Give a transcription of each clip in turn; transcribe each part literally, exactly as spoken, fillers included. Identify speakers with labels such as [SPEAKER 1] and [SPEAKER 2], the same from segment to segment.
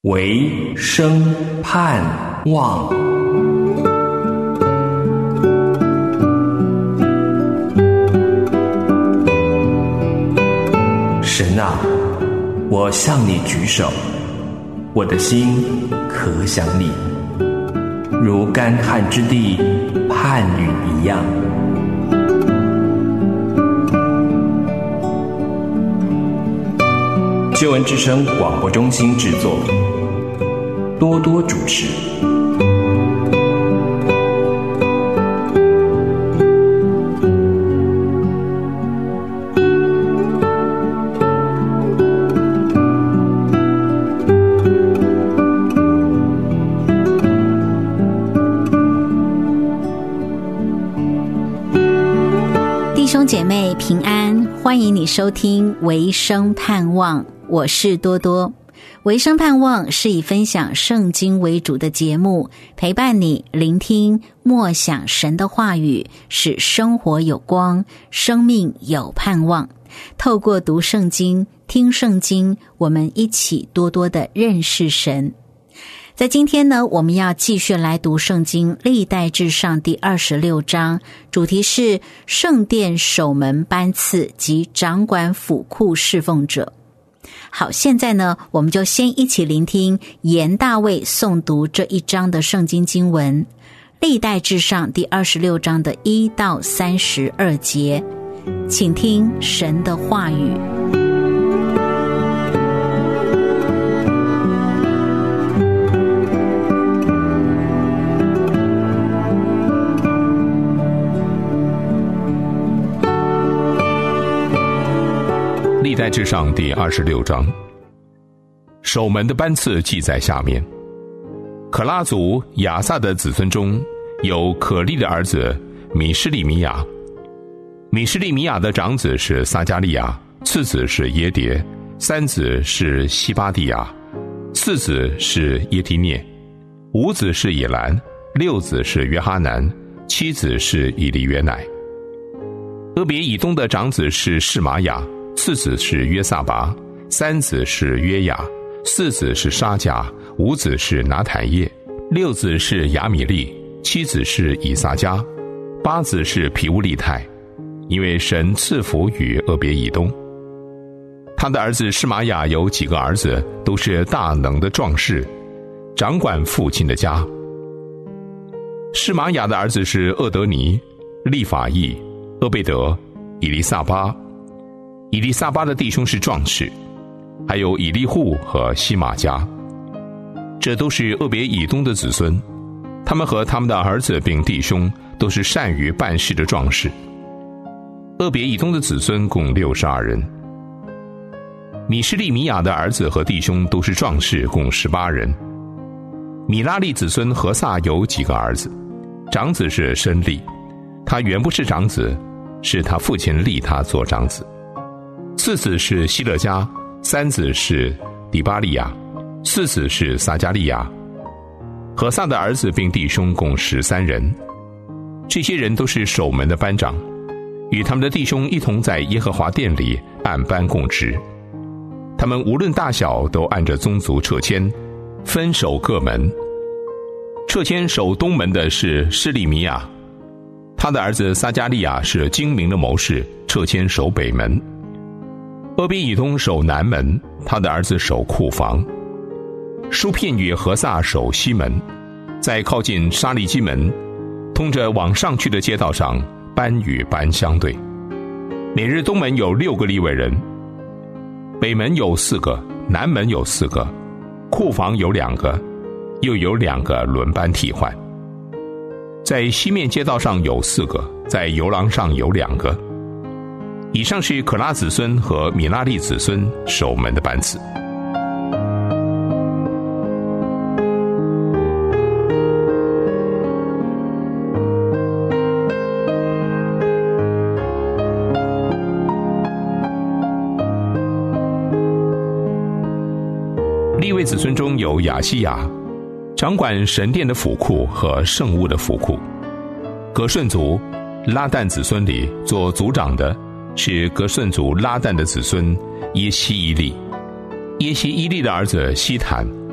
[SPEAKER 1] 唯生盼望。神啊，我向你举手，我的心可想你，如干旱之地盼雨一样。救恩之声广播中心制作，多多主持。
[SPEAKER 2] 弟兄姐妹平安，欢迎你收听维生盼望，我是多多。维生盼望是以分享圣经为主的节目，陪伴你聆听默想神的话语，使生活有光，生命有盼望。透过读圣经、听圣经，我们一起多多的认识神。在今天呢，我们要继续来读圣经历代志上第二十六章，主题是圣殿守门班次及掌管府库侍奉者。好，现在呢，我们就先一起聆听严大卫诵读这一章的圣经经文，历代志上第二十六章的一到三十二节，请听神的话语。
[SPEAKER 3] 历代志上第二十六章，守门的班次记在下面。可拉族亚萨的子孙中有可利的儿子米施利米亚，米施利米亚的长子是撒迦利亚，次子是耶迭，三子是西巴地亚，四子是耶提涅，五子是以兰，六子是约哈南，七子是以利约乃。俄别以东的长子是示玛雅，次子是约撒拔，三子是约雅，四子是沙甲，五子是拿坦叶，六子是亚米利，七子是以撒迦，八子是皮乌利泰，因为神赐福于俄别以东。他的儿子示玛雅有几个儿子，都是大能的壮士，掌管父亲的家。示玛雅的儿子是厄德尼、利法意、厄贝德、以利撒巴。以利撒巴的弟兄是壮士，还有以利户和西玛家，这都是俄别以东的子孙。他们和他们的儿子并弟兄都是善于办事的壮士。俄别以东的子孙共六十二人。米施利米亚的儿子和弟兄都是壮士，共十八人。米拉利子孙何撒有几个儿子，长子是申利，他原不是长子，是他父亲立他做长子。次子是希勒家，三子是底巴利亚，四子是撒迦利亚。何撒的儿子并弟兄共十三人，这些人都是守门的班长，与他们的弟兄一同在耶和华殿里按班供职。他们无论大小，都按着宗族掣签，分守各门。掣签守东门的是施利米亚，他的儿子撒迦利亚是精明的谋士，掣签守北门。俄别以东守南门，他的儿子守库房。书片与何撒守西门，在靠近沙利基门通着往上去的街道上，班与班相对。每日东门有六个利未人，北门有四个，南门有四个，库房有两个，又有两个轮班替换。在西面街道上有四个，在游廊上有两个。以上是可拉子孙和米拉利子孙守门的班次。利未子孙中有亚西亚，掌管神殿的府库和圣物的府库。革顺族拉旦子孙里做族长的是革顺族拉旦的子孙耶西伊利，耶西伊利的儿子希坦，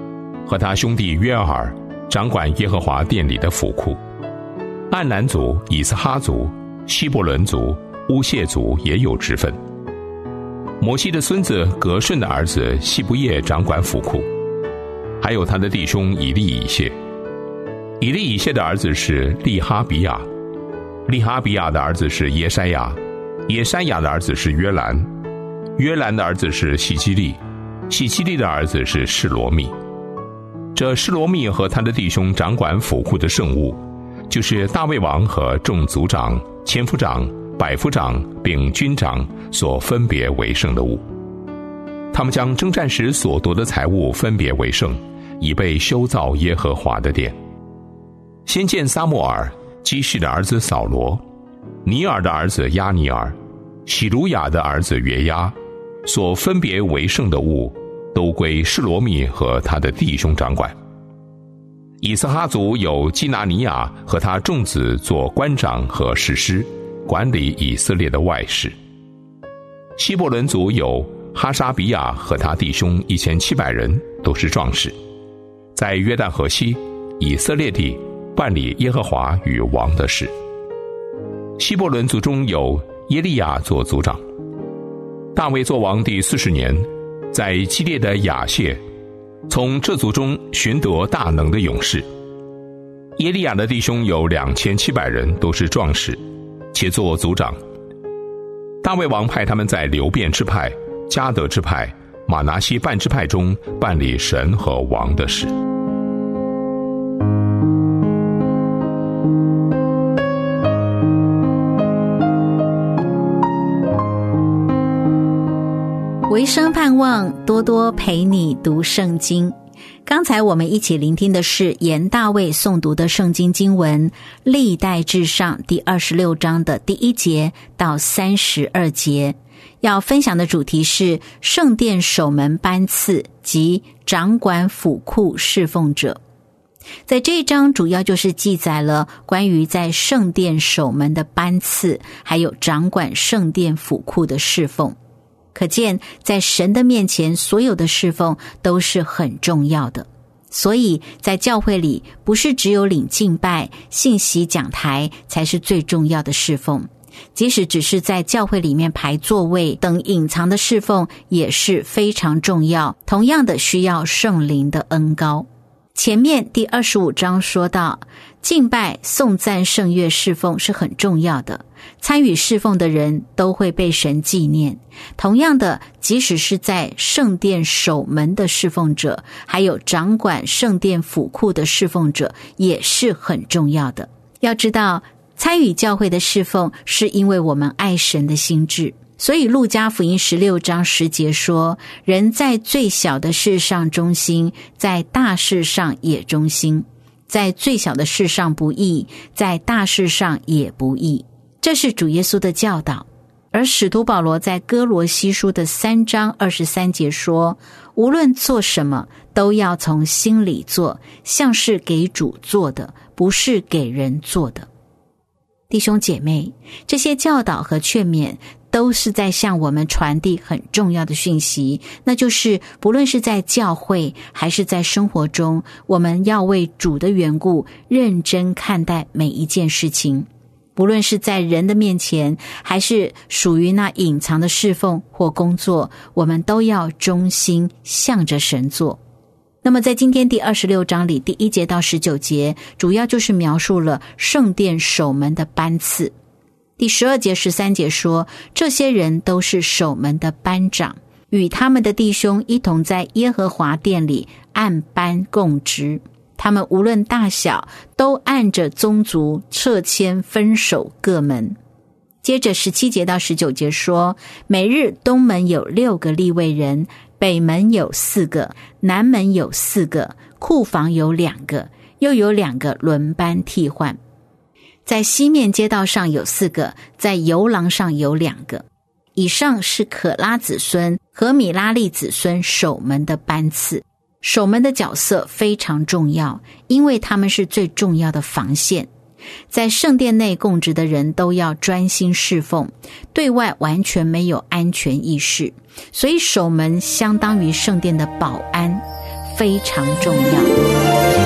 [SPEAKER 3] 和他兄弟约尔掌管耶和华殿里的府库。暗兰族、以斯哈族、希伯伦族、乌谢族也有职分。摩西的孙子革顺的儿子希不叶掌管府库，还有他的弟兄以利以谢。以利以谢的儿子是利哈比亚，利哈比亚的儿子是耶筛亚，耶筛亚的儿子是约兰，约兰的儿子是希基利，希基利的儿子是示罗密。这示罗密和他的弟兄掌管府库的圣物，就是大卫王和众族长、千夫长、百夫长并军长所分别为圣的物。他们将征战时所夺的财物分别为圣，以备修造耶和华的殿。先见撒母耳、基士的儿子扫罗、尼尔的儿子亚尼尔、喜鲁雅的儿子约押所分别为圣的物，都归示罗密和他的弟兄掌管。以斯哈族有基拿尼亚和他众子做官长和士师，管理以色列的外事。希伯伦族有哈沙比亚和他弟兄一千七百人，都是壮士，在约旦河西以色列地办理耶和华与王的事。希伯伦族中有耶利亚做族长。大卫做王第四十年，在基列的亚谢，从这族中寻得大能的勇士。耶利亚的弟兄有两千七百人，都是壮士，且做族长。大卫王派他们在流便支派、迦得支派、马拿西半支派中办理神和王的事。
[SPEAKER 2] 维生盼望多多陪你读圣经。刚才我们一起聆听的是严大卫诵读的圣经经文，历代志上第二十六章的第一节到三十二节。要分享的主题是圣殿守门班次及掌管府库侍奉者。在这一章主要就是记载了关于在圣殿守门的班次，还有掌管圣殿府库的侍奉。可见在神的面前，所有的侍奉都是很重要的。所以在教会里，不是只有领敬拜、信息讲台才是最重要的侍奉，即使只是在教会里面排座位等隐藏的侍奉也是非常重要，同样的需要圣灵的恩膏。前面第二十五章说到，敬拜、颂赞、圣乐侍奉是很重要的，参与侍奉的人都会被神纪念。同样的，即使是在圣殿守门的侍奉者，还有掌管圣殿府库的侍奉者也是很重要的。要知道，参与教会的侍奉是因为我们爱神的心志。所以路加福音十六章十节说，人在最小的事上忠心，在大事上也忠心，在最小的事上不义，在大事上也不义。这是主耶稣的教导。而使徒保罗在哥罗西书的三章二十三节说，无论做什么都要从心里做，像是给主做的，不是给人做的。弟兄姐妹，这些教导和劝勉都是在向我们传递很重要的讯息，那就是不论是在教会还是在生活中，我们要为主的缘故认真看待每一件事情，不论是在人的面前还是属于那隐藏的侍奉或工作，我们都要忠心向着神做。那么在今天第二十六章里，第一节到十九节主要就是描述了圣殿守门的班次。第十二节十三节说，这些人都是守门的班长，与他们的弟兄一同在耶和华殿里按班供职，他们无论大小都按着宗族册签分守各门。接着十七节到十九节说，每日东门有六个利未人，北门有四个，南门有四个，库房有两个，又有两个轮班替换。在西面街道上有四个，在游廊上有两个。以上是可拉子孙和米拉利子孙守门的班次。守门的角色非常重要，因为他们是最重要的防线。在圣殿内供职的人都要专心侍奉，对外完全没有安全意识，所以守门相当于圣殿的保安， 非常重要。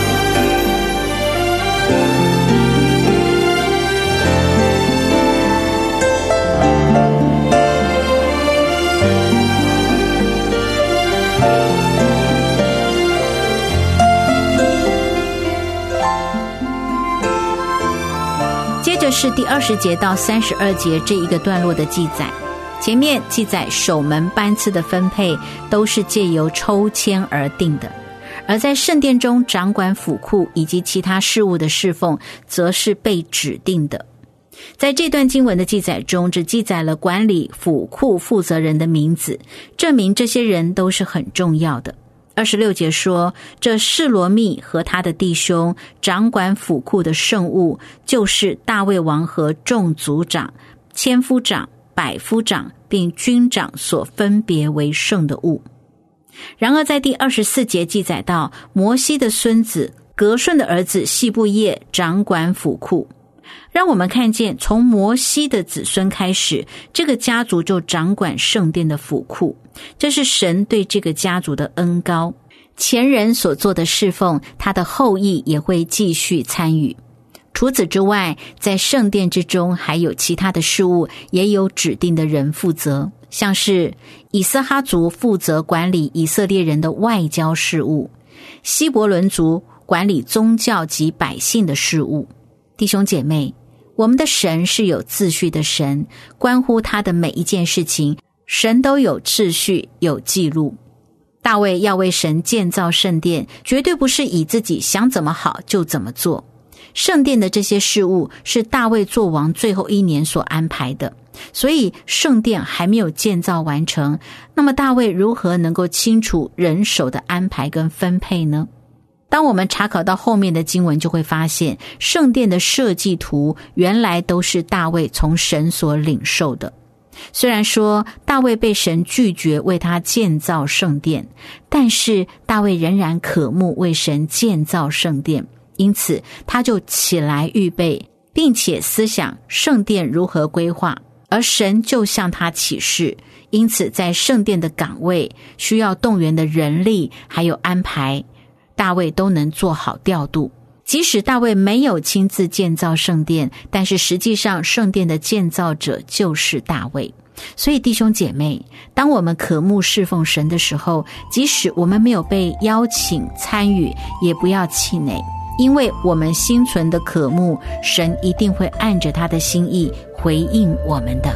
[SPEAKER 2] 接着是第二十节到三十二节这一个段落的记载。前面记载守门班次的分配都是借由抽签而定的，而在圣殿中掌管府库以及其他事务的侍奉则是被指定的。在这段经文的记载中，只记载了管理府库负责人的名字，证明这些人都是很重要的。二十六节说，这示罗密和他的弟兄掌管府库的圣物，就是大卫王和众族长、千夫长、百夫长并军长所分别为圣的物。然而在第二十四节记载到，摩西的孙子革顺的儿子细布业掌管府库，让我们看见从摩西的子孙开始，这个家族就掌管圣殿的府库，这是神对这个家族的恩膏。前人所做的侍奉，他的后裔也会继续参与。除此之外，在圣殿之中还有其他的事务，也有指定的人负责，像是以斯哈族负责管理以色列人的外交事务，希伯伦族管理宗教及百姓的事务。弟兄姐妹，我们的神是有秩序的神，关乎他的每一件事情，神都有秩序，有记录。大卫要为神建造圣殿，绝对不是以自己想怎么好就怎么做。圣殿的这些事务是大卫做王最后一年所安排的，所以圣殿还没有建造完成，那么大卫如何能够清楚人手的安排跟分配呢？当我们查考到后面的经文，就会发现圣殿的设计图原来都是大卫从神所领受的。虽然说大卫被神拒绝为他建造圣殿，但是大卫仍然渴慕为神建造圣殿，因此他就起来预备，并且思想圣殿如何规划，而神就向他启示。因此在圣殿的岗位需要动员的人力还有安排，大卫都能做好调度。即使大卫没有亲自建造圣殿，但是实际上圣殿的建造者就是大卫。所以弟兄姐妹，当我们渴慕侍奉神的时候，即使我们没有被邀请参与，也不要气馁，因为我们心存的渴慕，神一定会按着他的心意回应我们的。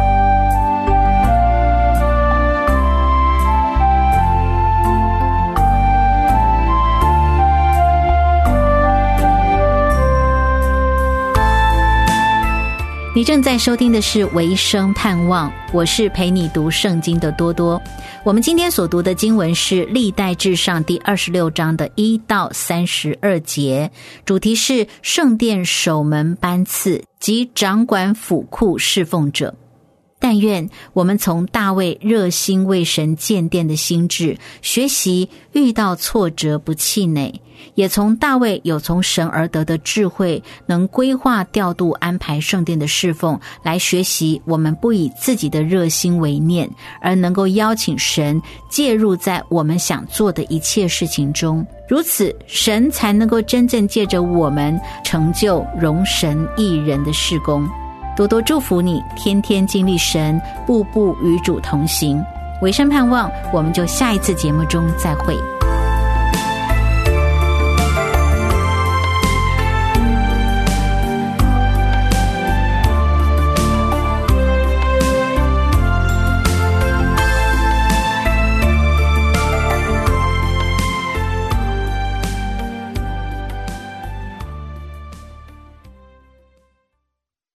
[SPEAKER 2] 你正在收听的是维生盼望，我是陪你读圣经的多多。我们今天所读的经文是历代志上第二十六章的一到三十二节，主题是圣殿守门班次及掌管府库侍奉者。但愿我们从大卫热心为神建殿的心志学习，遇到挫折不气馁，也从大卫有从神而得的智慧，能规划调度安排圣殿的侍奉，来学习我们不以自己的热心为念，而能够邀请神介入在我们想做的一切事情中，如此神才能够真正借着我们成就荣神益人的事工。多多祝福你，天天经历神，步步与主同行。维生盼望，我们就下一次节目中再会。